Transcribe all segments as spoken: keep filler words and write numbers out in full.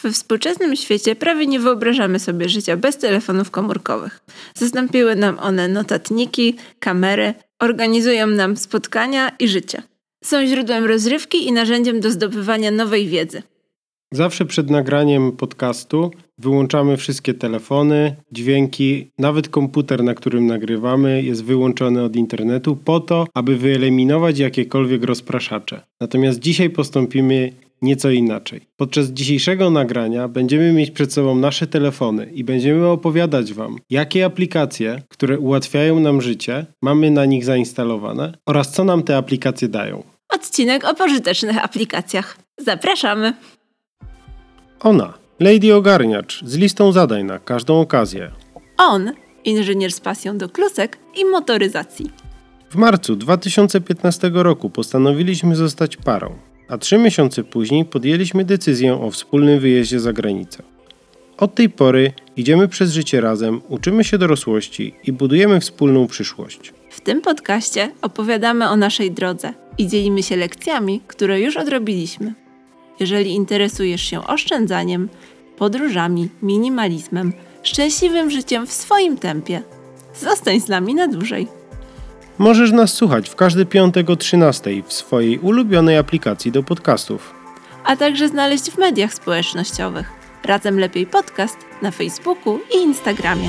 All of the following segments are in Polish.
We współczesnym świecie prawie nie wyobrażamy sobie życia bez telefonów komórkowych. Zastąpiły nam one notatniki, kamery, organizują nam spotkania i życie. Są źródłem rozrywki i narzędziem do zdobywania nowej wiedzy. Zawsze przed nagraniem podcastu wyłączamy wszystkie telefony, dźwięki, nawet komputer, na którym nagrywamy, jest wyłączony od internetu po to, aby wyeliminować jakiekolwiek rozpraszacze. Natomiast dzisiaj postąpimy nieco inaczej. Podczas dzisiejszego nagrania będziemy mieć przed sobą nasze telefony i będziemy opowiadać Wam, jakie aplikacje, które ułatwiają nam życie, mamy na nich zainstalowane oraz co nam te aplikacje dają. Odcinek o pożytecznych aplikacjach. Zapraszamy! Ona, Lady Ogarniacz, z listą zadań na każdą okazję. On, inżynier z pasją do klusek i motoryzacji. W marcu dwa tysiące piętnastego roku postanowiliśmy zostać parą, a trzy miesiące później podjęliśmy decyzję o wspólnym wyjeździe za granicę. Od tej pory idziemy przez życie razem, uczymy się dorosłości i budujemy wspólną przyszłość. W tym podcaście opowiadamy o naszej drodze i dzielimy się lekcjami, które już odrobiliśmy. Jeżeli interesujesz się oszczędzaniem, podróżami, minimalizmem, szczęśliwym życiem w swoim tempie, zostań z nami na dłużej. Możesz nas słuchać w każdy piątek o trzynastej w swojej ulubionej aplikacji do podcastów. A także znaleźć w mediach społecznościowych. Razem Lepiej Podcast na Facebooku i Instagramie.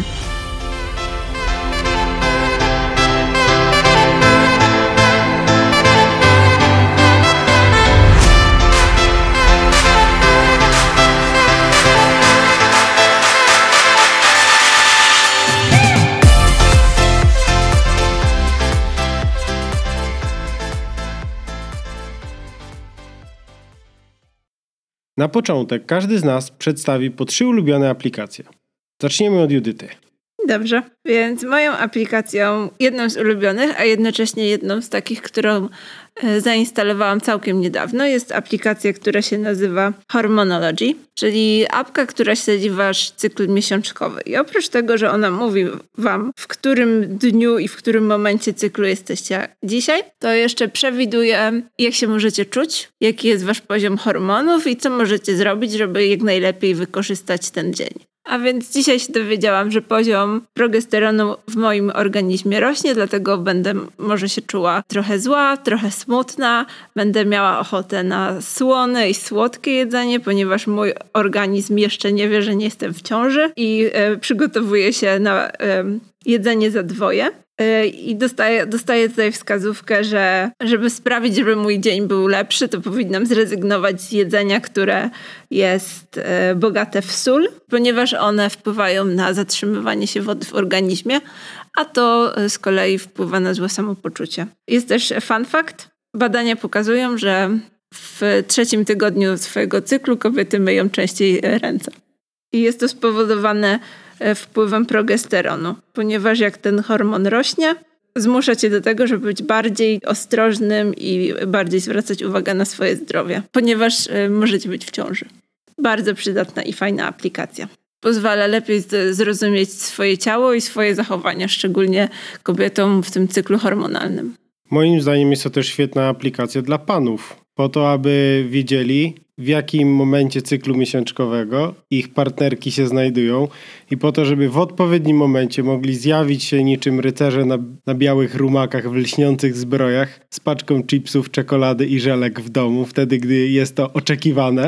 Na początek każdy z nas przedstawi po trzy ulubione aplikacje. Zaczniemy od Judyty. Dobrze, więc moją aplikacją, jedną z ulubionych, a jednocześnie jedną z takich, którą e, zainstalowałam całkiem niedawno, jest aplikacja, która się nazywa Hormonology, czyli apka, która śledzi wasz cykl miesiączkowy. I oprócz tego, że ona mówi wam, w którym dniu i w którym momencie cyklu jesteście dzisiaj, to jeszcze przewiduje, jak się możecie czuć, jaki jest wasz poziom hormonów i co możecie zrobić, żeby jak najlepiej wykorzystać ten dzień. A więc dzisiaj się dowiedziałam, że poziom progesteronu w moim organizmie rośnie, dlatego będę może się czuła trochę zła, trochę smutna, będę miała ochotę na słone i słodkie jedzenie, ponieważ mój organizm jeszcze nie wie, że nie jestem w ciąży i e, przygotowuje się na e, jedzenie za dwoje. I dostaję, dostaję tutaj wskazówkę, że żeby sprawić, żeby mój dzień był lepszy, to powinnam zrezygnować z jedzenia, które jest e, bogate w sól, ponieważ one wpływają na zatrzymywanie się wody w organizmie, a to z kolei wpływa na złe samopoczucie. Jest też fun fact. Badania pokazują, że w trzecim tygodniu swojego cyklu kobiety myją częściej ręce. I jest to spowodowane wpływem progesteronu, ponieważ jak ten hormon rośnie, zmusza cię do tego, żeby być bardziej ostrożnym i bardziej zwracać uwagę na swoje zdrowie, ponieważ y, możecie być w ciąży. Bardzo przydatna i fajna aplikacja. Pozwala lepiej z- zrozumieć swoje ciało i swoje zachowania, szczególnie kobietom w tym cyklu hormonalnym. Moim zdaniem jest to też świetna aplikacja dla panów, po to, aby wiedzieli, w jakim momencie cyklu miesiączkowego ich partnerki się znajdują i po to, żeby w odpowiednim momencie mogli zjawić się niczym rycerze na, na białych rumakach w lśniących zbrojach z paczką chipsów, czekolady i żelek w domu, wtedy gdy jest to oczekiwane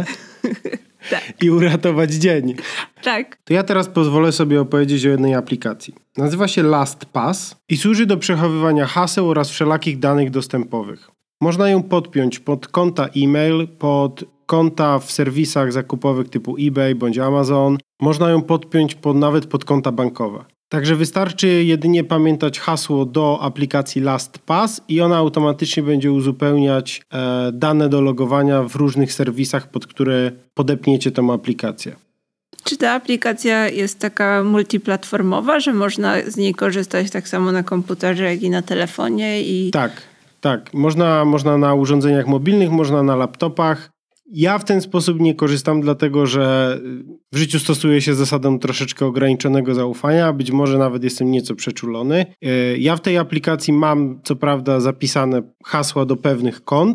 Tak. i uratować dzień. Tak. To ja teraz pozwolę sobie opowiedzieć o jednej aplikacji. Nazywa się LastPass i służy do przechowywania haseł oraz wszelakich danych dostępowych. Można ją podpiąć pod konta e-mail, pod konta w serwisach zakupowych typu eBay bądź Amazon. Można ją podpiąć pod, nawet pod konta bankowe. Także wystarczy jedynie pamiętać hasło do aplikacji LastPass i ona automatycznie będzie uzupełniać e, dane do logowania w różnych serwisach, pod które podepniecie tą aplikację. Czy ta aplikacja jest taka multiplatformowa, że można z niej korzystać tak samo na komputerze, jak i na telefonie? I... Tak, tak. Można, można na urządzeniach mobilnych, można na laptopach. Ja w ten sposób nie korzystam, dlatego że w życiu stosuję się zasadą troszeczkę ograniczonego zaufania, być może nawet jestem nieco przeczulony. Ja w tej aplikacji mam co prawda zapisane hasła do pewnych kont,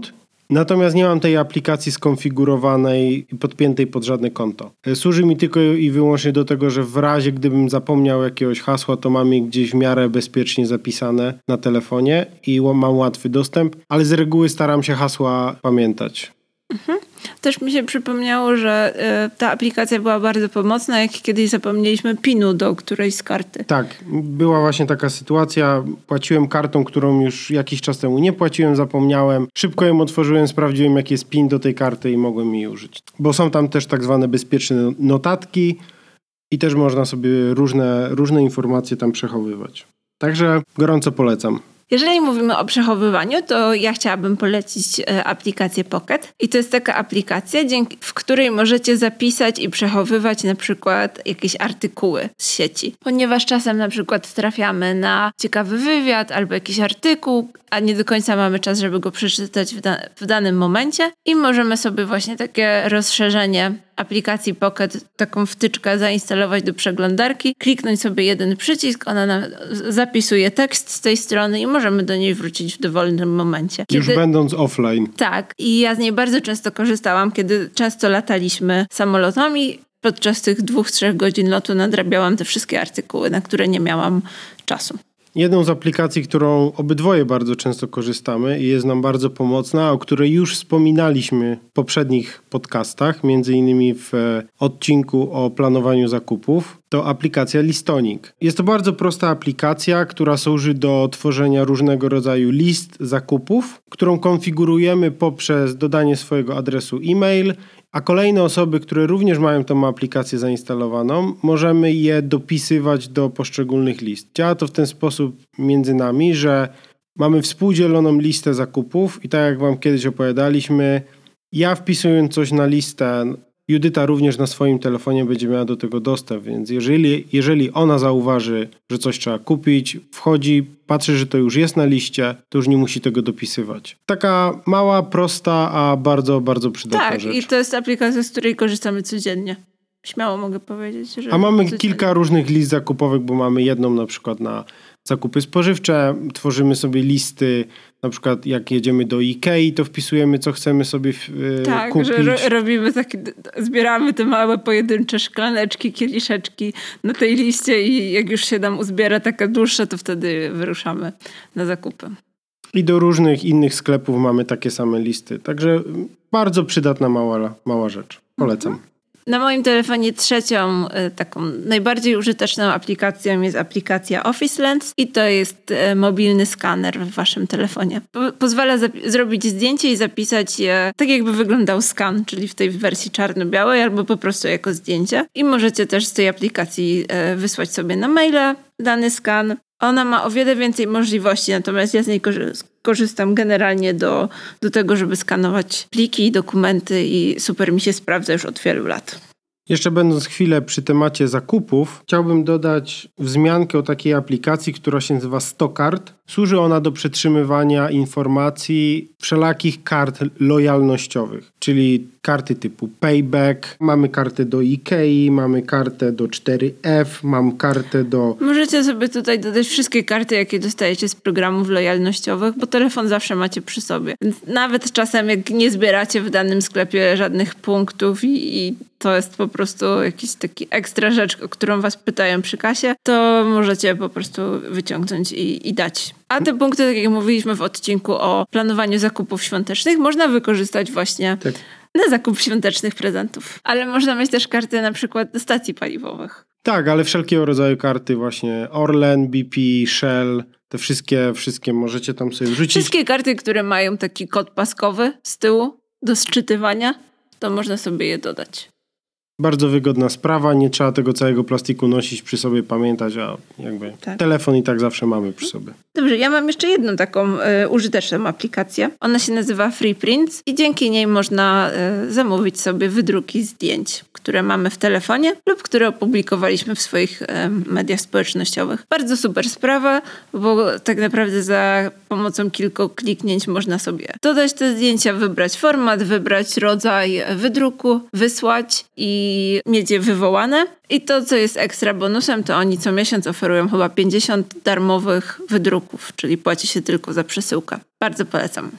Natomiast nie mam tej aplikacji skonfigurowanej i podpiętej pod żadne konto. Służy mi tylko i wyłącznie do tego, że w razie gdybym zapomniał jakiegoś hasła, to mam je gdzieś w miarę bezpiecznie zapisane na telefonie i mam łatwy dostęp, ale z reguły staram się hasła pamiętać. Mhm. Też mi się przypomniało, że y, ta aplikacja była bardzo pomocna, jak kiedyś zapomnieliśmy pinu do którejś z karty. Tak, była właśnie taka sytuacja. Płaciłem kartą, którą już jakiś czas temu nie płaciłem, zapomniałem. Szybko ją otworzyłem, sprawdziłem jaki jest pin do tej karty i mogłem jej użyć. Bo są tam też tak zwane bezpieczne notatki i też można sobie różne, różne informacje tam przechowywać. Także gorąco polecam. Jeżeli mówimy o przechowywaniu, to ja chciałabym polecić aplikację Pocket. I to jest taka aplikacja, dzięki, w której możecie zapisać i przechowywać na przykład jakieś artykuły z sieci. Ponieważ czasem na przykład trafiamy na ciekawy wywiad albo jakiś artykuł, a nie do końca mamy czas, żeby go przeczytać w, da- w danym momencie i możemy sobie właśnie takie rozszerzenie aplikacji Pocket, taką wtyczkę zainstalować do przeglądarki, kliknąć sobie jeden przycisk, ona nam zapisuje tekst z tej strony i możemy do niej wrócić w dowolnym momencie. Kiedy... Już będąc offline. Tak. I ja z niej bardzo często korzystałam, kiedy często lataliśmy samolotami. Podczas tych dwóch, trzech godzin lotu nadrabiałam te wszystkie artykuły, na które nie miałam czasu. Jedną z aplikacji, którą obydwoje bardzo często korzystamy i jest nam bardzo pomocna, o której już wspominaliśmy w poprzednich podcastach, między innymi w odcinku o planowaniu zakupów, to aplikacja Listonik. Jest to bardzo prosta aplikacja, która służy do tworzenia różnego rodzaju list zakupów, którą konfigurujemy poprzez dodanie swojego adresu e-mail, a kolejne osoby, które również mają tą aplikację zainstalowaną, możemy je dopisywać do poszczególnych list. Działa to w ten sposób między nami, że mamy współdzieloną listę zakupów i tak jak wam kiedyś opowiadaliśmy, ja wpisując coś na listę, Judyta również na swoim telefonie będzie miała do tego dostęp, więc jeżeli, jeżeli ona zauważy, że coś trzeba kupić, wchodzi, patrzy, że to już jest na liście, to już nie musi tego dopisywać. Taka mała, prosta, a bardzo, bardzo przydatna tak, rzecz. Tak, i to jest aplikacja, z której korzystamy codziennie. Śmiało mogę powiedzieć, że... A mamy codziennie. kilka różnych list zakupowych, bo mamy jedną na przykład na zakupy spożywcze, tworzymy sobie listy, na przykład jak jedziemy do Ikei, to wpisujemy, co chcemy sobie yy, tak, kupić. Tak, że ro- robimy takie, zbieramy te małe pojedyncze szklaneczki, kieliszeczki na tej liście i jak już się nam uzbiera taka dłuższa, to wtedy wyruszamy na zakupy. I do różnych innych sklepów mamy takie same listy. Także bardzo przydatna mała, mała rzecz. Polecam. Mhm. Na moim telefonie trzecią, taką najbardziej użyteczną aplikacją jest aplikacja Office Lens i to jest mobilny skaner w waszym telefonie. Po- pozwala zap- zrobić zdjęcie i zapisać je tak, jakby wyglądał skan, czyli w tej wersji czarno-białej albo po prostu jako zdjęcie. I możecie też z tej aplikacji wysłać sobie na maila dany skan. Ona ma o wiele więcej możliwości, natomiast ja z niej korzystam generalnie do, do tego, żeby skanować pliki, dokumenty i super mi się sprawdza już od wielu lat. Jeszcze będąc chwilę przy temacie zakupów, chciałbym dodać wzmiankę o takiej aplikacji, która się nazywa sto kart. Służy ona do przetrzymywania informacji wszelakich kart lojalnościowych, czyli karty typu Payback, mamy kartę do Ikei, mamy kartę do cztery F, mam kartę do... Możecie sobie tutaj dodać wszystkie karty, jakie dostajecie z programów lojalnościowych, bo telefon zawsze macie przy sobie. Więc nawet czasem jak nie zbieracie w danym sklepie żadnych punktów i, i to jest po prostu jakiś taki ekstra rzecz, o którą was pytają przy kasie, to możecie po prostu wyciągnąć i, i dać. A te punkty, tak jak mówiliśmy w odcinku o planowaniu zakupów świątecznych, można wykorzystać właśnie tak. na zakup świątecznych prezentów. Ale można mieć też karty na przykład do stacji paliwowych. Tak, ale wszelkiego rodzaju karty właśnie Orlen, B P, Shell, te wszystkie, wszystkie możecie tam sobie wrzucić. Wszystkie karty, które mają taki kod paskowy z tyłu do sczytywania, to można sobie je dodać. Bardzo wygodna sprawa, nie trzeba tego całego plastiku nosić przy sobie, pamiętać, a jakby tak. telefon i tak zawsze mamy przy sobie. Dobrze, ja mam jeszcze jedną taką y, użyteczną aplikację. Ona się nazywa FreePrints i dzięki niej można y, zamówić sobie wydruki zdjęć, które mamy w telefonie lub które opublikowaliśmy w swoich y, mediach społecznościowych. Bardzo super sprawa, bo tak naprawdę za pomocą kilku kliknięć można sobie dodać te zdjęcia, wybrać format, wybrać rodzaj wydruku, wysłać i mieć je wywołane. I to, co jest ekstra bonusem, to oni co miesiąc oferują chyba pięćdziesiąt darmowych wydruków, czyli płaci się tylko za przesyłkę. Bardzo polecam.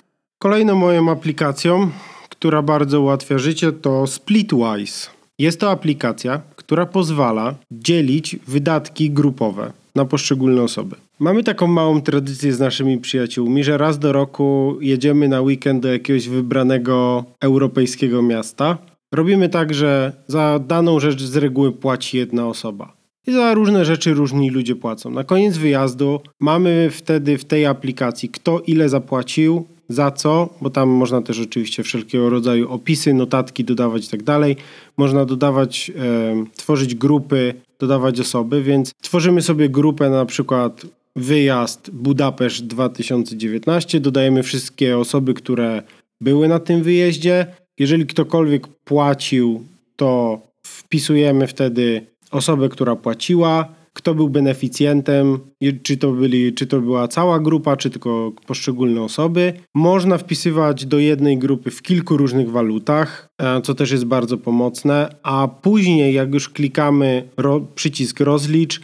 Kolejną moją aplikacją, która bardzo ułatwia życie, to Splitwise. Jest to aplikacja, która pozwala dzielić wydatki grupowe na poszczególne osoby. Mamy taką małą tradycję z naszymi przyjaciółmi, że raz do roku jedziemy na weekend do jakiegoś wybranego europejskiego miasta. Robimy tak, że za daną rzecz z reguły płaci jedna osoba. I za różne rzeczy różni ludzie płacą. Na koniec wyjazdu mamy wtedy w tej aplikacji, kto ile zapłacił, za co, bo tam można też oczywiście wszelkiego rodzaju opisy, notatki dodawać i tak dalej. Można dodawać, e, tworzyć grupy, dodawać osoby, więc tworzymy sobie grupę, na przykład wyjazd Budapeszt dwa tysiące dziewiętnaście, dodajemy wszystkie osoby, które były na tym wyjeździe. Jeżeli ktokolwiek płacił, to wpisujemy wtedy osobę, która płaciła, kto był beneficjentem, czy to, byli, czy to była cała grupa, czy tylko poszczególne osoby. Można wpisywać do jednej grupy w kilku różnych walutach, co też jest bardzo pomocne, a później jak już klikamy ro, przycisk rozlicz,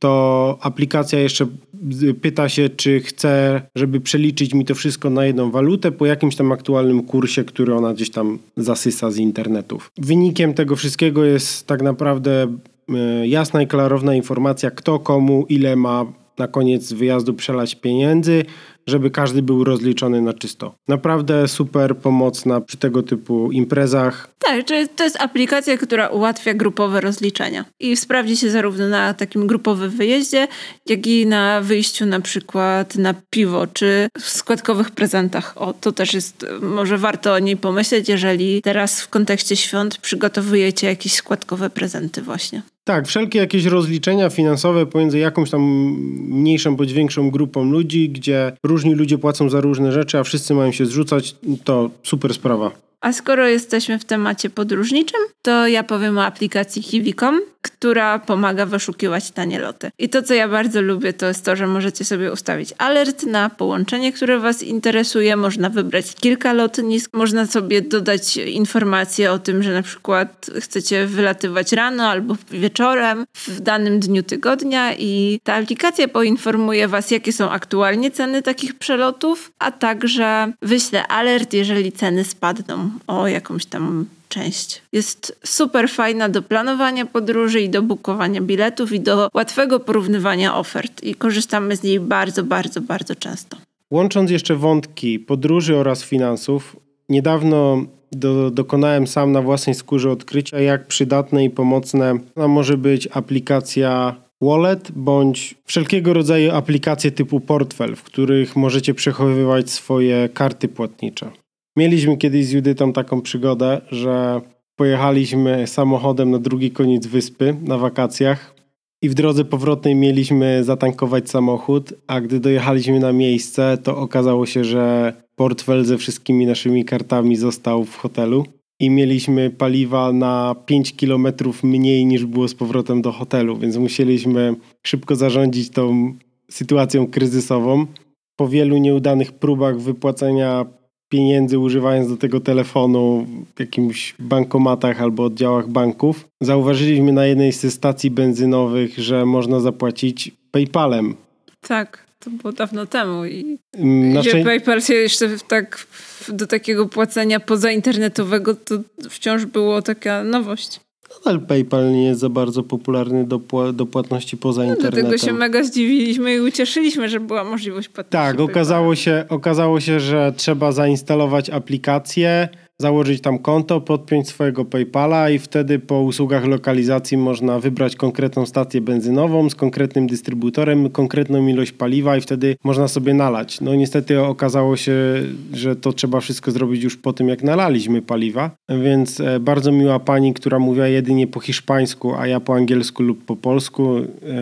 to aplikacja jeszcze pyta się, czy chce, żeby przeliczyć mi to wszystko na jedną walutę po jakimś tam aktualnym kursie, który ona gdzieś tam zasysa z internetów. Wynikiem tego wszystkiego jest tak naprawdę jasna i klarowna informacja, kto komu ile ma na koniec wyjazdu przelać pieniędzy, żeby każdy był rozliczony na czysto. Naprawdę super pomocna przy tego typu imprezach. Tak, czyli to jest aplikacja, która ułatwia grupowe rozliczenia i sprawdzi się zarówno na takim grupowym wyjeździe, jak i na wyjściu na przykład na piwo, czy w składkowych prezentach. O, to też jest, może warto o niej pomyśleć, jeżeli teraz w kontekście świąt przygotowujecie jakieś składkowe prezenty właśnie. Tak, wszelkie jakieś rozliczenia finansowe pomiędzy jakąś tam mniejszą bądź większą grupą ludzi, gdzie różni ludzie płacą za różne rzeczy, a wszyscy mają się zrzucać, to super sprawa. A skoro jesteśmy w temacie podróżniczym, to ja powiem o aplikacji Kiwi kropka com, która pomaga wyszukiwać tanie loty. I to, co ja bardzo lubię, to jest to, że możecie sobie ustawić alert na połączenie, które was interesuje. Można wybrać kilka lotnisk. Można sobie dodać informacje o tym, że na przykład chcecie wylatywać rano albo wieczorem w danym dniu tygodnia i ta aplikacja poinformuje was, jakie są aktualnie ceny takich przelotów, a także wyśle alert, jeżeli ceny spadną o jakąś tam część. Jest super fajna do planowania podróży i do bukowania biletów i do łatwego porównywania ofert i korzystamy z niej bardzo, bardzo, bardzo często. Łącząc jeszcze wątki podróży oraz finansów, niedawno do, dokonałem sam na własnej skórze odkrycia, jak przydatne i pomocne może być aplikacja Wallet bądź wszelkiego rodzaju aplikacje typu portfel, w których możecie przechowywać swoje karty płatnicze. Mieliśmy kiedyś z Judytą taką przygodę, że pojechaliśmy samochodem na drugi koniec wyspy na wakacjach i w drodze powrotnej mieliśmy zatankować samochód, a gdy dojechaliśmy na miejsce, to okazało się, że portfel ze wszystkimi naszymi kartami został w hotelu i mieliśmy paliwa na pięć kilometrów mniej niż było z powrotem do hotelu, więc musieliśmy szybko zarządzić tą sytuacją kryzysową. Po wielu nieudanych próbach wypłacenia pieniędzy używając do tego telefonu w jakimś bankomatach albo oddziałach banków, zauważyliśmy na jednej ze stacji benzynowych, że można zapłacić PayPalem. Tak, to było dawno temu i Na gdzie szczę... PayPal się jeszcze tak do takiego płacenia pozainternetowego to wciąż było taka nowość. Nadal PayPal nie jest za bardzo popularny do, pła- do płatności poza no, internetem. Dlatego się mega zdziwiliśmy i ucieszyliśmy, że była możliwość płatności. Tak, okazało się, okazało się, że trzeba zainstalować aplikację, założyć tam konto, podpiąć swojego PayPala i wtedy po usługach lokalizacji można wybrać konkretną stację benzynową z konkretnym dystrybutorem, konkretną ilość paliwa i wtedy można sobie nalać. No niestety okazało się, że to trzeba wszystko zrobić już po tym, jak nalaliśmy paliwa, więc bardzo miła pani, która mówiła jedynie po hiszpańsku, a ja po angielsku lub po polsku,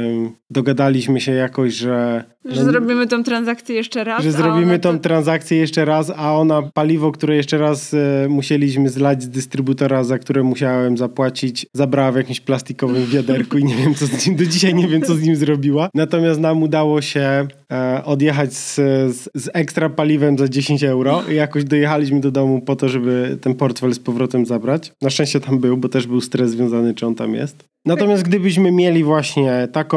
dogadaliśmy się jakoś, że Że zrobimy tą transakcję jeszcze raz. Że zrobimy tą to... transakcję jeszcze raz, a ona paliwo, które jeszcze raz e, musieliśmy zlać z dystrybutora, za które musiałem zapłacić, zabrała w jakimś plastikowym wiaderku i nie wiem, co z nim, do dzisiaj nie wiem, co z nim zrobiła. Natomiast nam udało się e, odjechać z, z, z ekstra paliwem za dziesięć euro i jakoś dojechaliśmy do domu po to, żeby ten portfel z powrotem zabrać. Na szczęście tam był, bo też był stres związany, czy on tam jest. Natomiast gdybyśmy mieli właśnie taką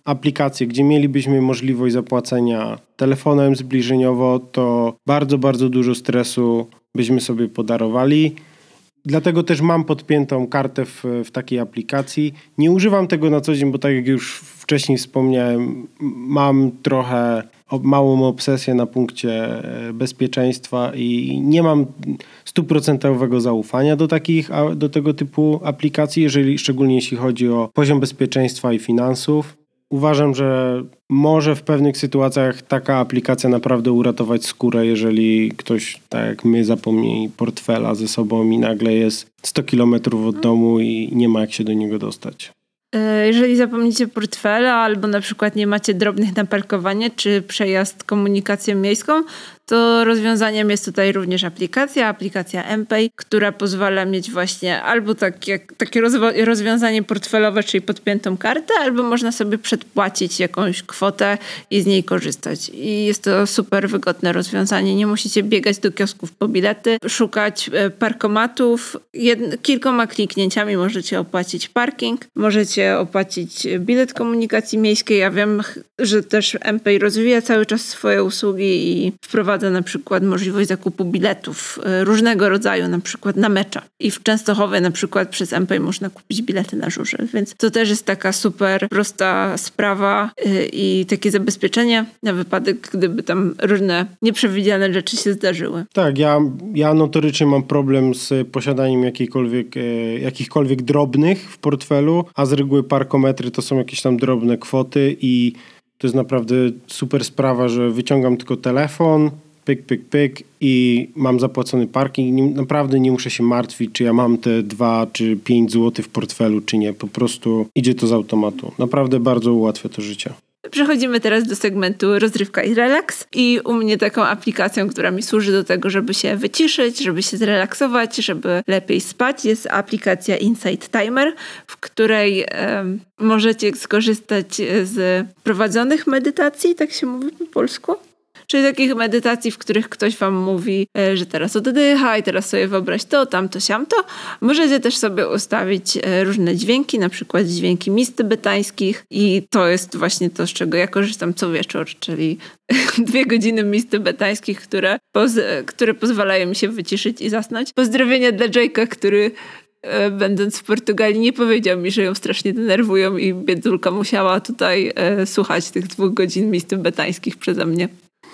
aplikację, gdzie mielibyśmy możliwość zapłacenia telefonem zbliżeniowo, to bardzo, bardzo dużo stresu byśmy sobie podarowali. Dlatego też mam podpiętą kartę w, w takiej aplikacji. Nie używam tego na co dzień, bo tak jak już wcześniej wspomniałem, mam trochę małą obsesję na punkcie bezpieczeństwa i nie mam stuprocentowego zaufania do takich, do tego typu aplikacji, jeżeli, szczególnie jeśli chodzi o poziom bezpieczeństwa i finansów. Uważam, że może w pewnych sytuacjach taka aplikacja naprawdę uratować skórę, jeżeli ktoś, tak jak my, zapomni portfela ze sobą i nagle jest sto kilometrów od domu i nie ma jak się do niego dostać. Jeżeli zapomnicie portfela albo na przykład nie macie drobnych na parkowanie czy przejazd komunikacją miejską, to rozwiązaniem jest tutaj również aplikacja, aplikacja mPay, która pozwala mieć właśnie albo takie, takie rozwo- rozwiązanie portfelowe, czyli podpiętą kartę, albo można sobie przedpłacić jakąś kwotę i z niej korzystać. I jest to super wygodne rozwiązanie. Nie musicie biegać do kiosków po bilety, szukać parkomatów. Jed- kilkoma kliknięciami możecie opłacić parking, możecie opłacić bilet komunikacji miejskiej. Ja wiem, że też mPay rozwija cały czas swoje usługi i wprowadza na przykład możliwość zakupu biletów różnego rodzaju, na przykład na mecze. I w Częstochowie na przykład przez mPay można kupić bilety na żużel, więc to też jest taka super prosta sprawa i takie zabezpieczenie na wypadek, gdyby tam różne nieprzewidziane rzeczy się zdarzyły. Tak, ja, ja notorycznie mam problem z posiadaniem jakiejkolwiek, e, jakichkolwiek drobnych w portfelu, a z reguły parkometry to są jakieś tam drobne kwoty i to jest naprawdę super sprawa, że wyciągam tylko telefon, pyk, pyk, pyk i mam zapłacony parking. Nie, naprawdę nie muszę się martwić, czy ja mam te dwa czy pięć złotych w portfelu, czy nie. Po prostu idzie to z automatu. Naprawdę bardzo ułatwia to życie. Przechodzimy teraz do segmentu rozrywka i relaks i u mnie taką aplikacją, która mi służy do tego, żeby się wyciszyć, żeby się zrelaksować, żeby lepiej spać, jest aplikacja Insight Timer, w której e, możecie skorzystać z prowadzonych medytacji, tak się mówi po polsku. Czyli takich medytacji, w których ktoś wam mówi, że teraz oddychaj, teraz sobie wyobraź to, tamto, siamto. Możecie też sobie ustawić różne dźwięki, na przykład dźwięki mis tybetańskich i to jest właśnie to, z czego ja korzystam co wieczór, czyli dwie godziny mis tybetańskich, które, poz- które pozwalają mi się wyciszyć i zasnąć. Pozdrowienia dla Jake'a, który będąc w Portugalii nie powiedział mi, że ją strasznie denerwują i biedulka musiała tutaj e, słuchać tych dwóch godzin mis tybetańskich przeze mnie.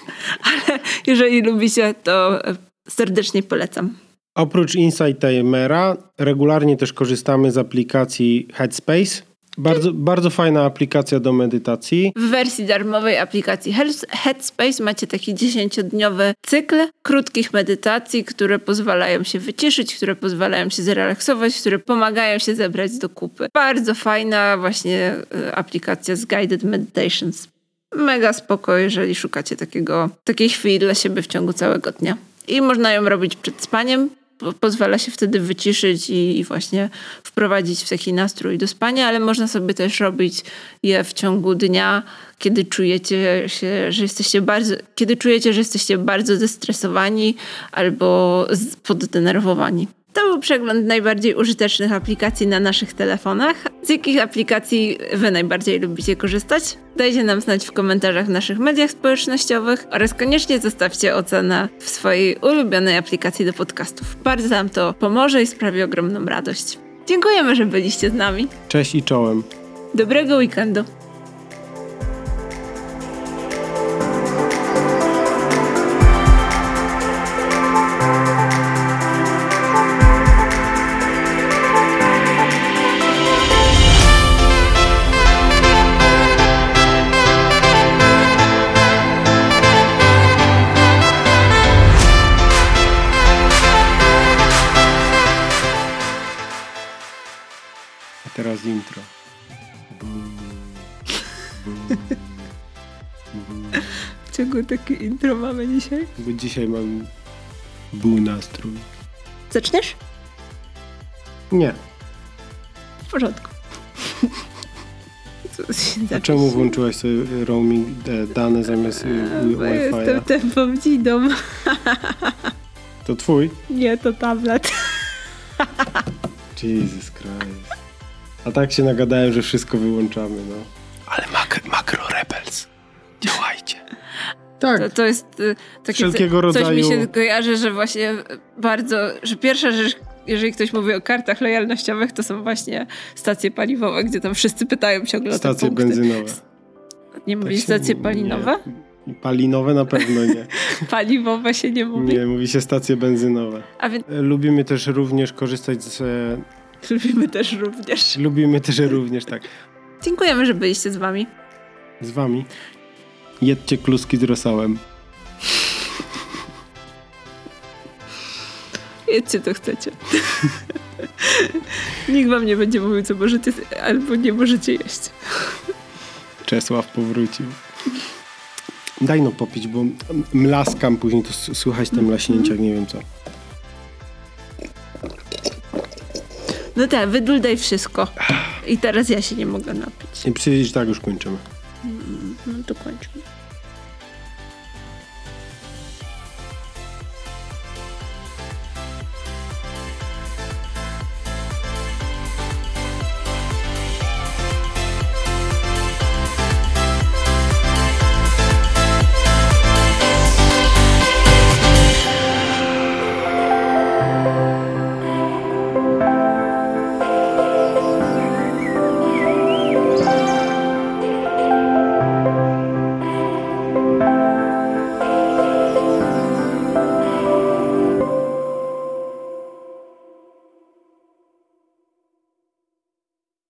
Ale jeżeli lubicie, to serdecznie polecam. Oprócz Insight Timera regularnie też korzystamy z aplikacji Headspace. Bardzo, bardzo fajna aplikacja do medytacji. W wersji darmowej aplikacji Headspace macie taki dziesięciodniowy cykl krótkich medytacji, które pozwalają się wyciszyć, które pozwalają się zrelaksować, które pomagają się zebrać do kupy. Bardzo fajna właśnie aplikacja z Guided Meditations. Mega spoko, jeżeli szukacie takiego, takiej chwili dla siebie w ciągu całego dnia. I można ją robić przed spaniem. Pozwala się wtedy wyciszyć i, i właśnie wprowadzić w taki nastrój do spania, ale można sobie też robić je w ciągu dnia, kiedy czujecie się, że jesteście bardzo, kiedy czujecie, że jesteście bardzo zestresowani albo poddenerwowani. To był przegląd najbardziej użytecznych aplikacji na naszych telefonach. Z jakich aplikacji wy najbardziej lubicie korzystać? Dajcie nam znać w komentarzach w naszych mediach społecznościowych oraz koniecznie zostawcie ocenę w swojej ulubionej aplikacji do podcastów. Bardzo nam to pomoże i sprawi ogromną radość. Dziękujemy, że byliście z nami. Cześć i czołem. Dobrego weekendu. Teraz intro. Czego takie intro mamy dzisiaj? Bo dzisiaj mam był nastrój. Zaczniesz? Nie. W porządku. A czemu włączyłaś sobie roaming dane zamiast Bo Wi-Fi'a? jestem tępą dzidą. To twój? Nie, to tablet. Jesus Christ. A tak się nagadałem, że wszystko wyłączamy, no. Ale mak- Makro Rebels. Działajcie. Tak. To, to jest y, takie Wszelkiego co, coś rodzaju... mi się kojarzy, że właśnie bardzo, że pierwsza rzecz, jeżeli ktoś mówi o kartach lojalnościowych, to są właśnie stacje paliwowe, gdzie tam wszyscy pytają ciągle o te Stacje punkty. benzynowe. Nie mówi stacje palinowe? Nie. Palinowe na pewno nie. Paliwowe się nie mówi? Nie, mówi się stacje benzynowe. A więc... Lubimy też również korzystać z... Lubimy też również. Lubimy też również, tak. Dziękujemy, że byliście z wami. Z wami. Jedźcie kluski z rosołem. Jedźcie, to chcecie. Nikt wam nie będzie mówił, co możecie albo nie możecie jeść. Czesław powrócił. Daj no popić, bo mlaskam później, to s- słychać te mlaśnięcia, nie wiem co. No tak, wyduldaj wszystko. I teraz ja się nie mogę napić. I przecież tak już kończymy. No to kończmy.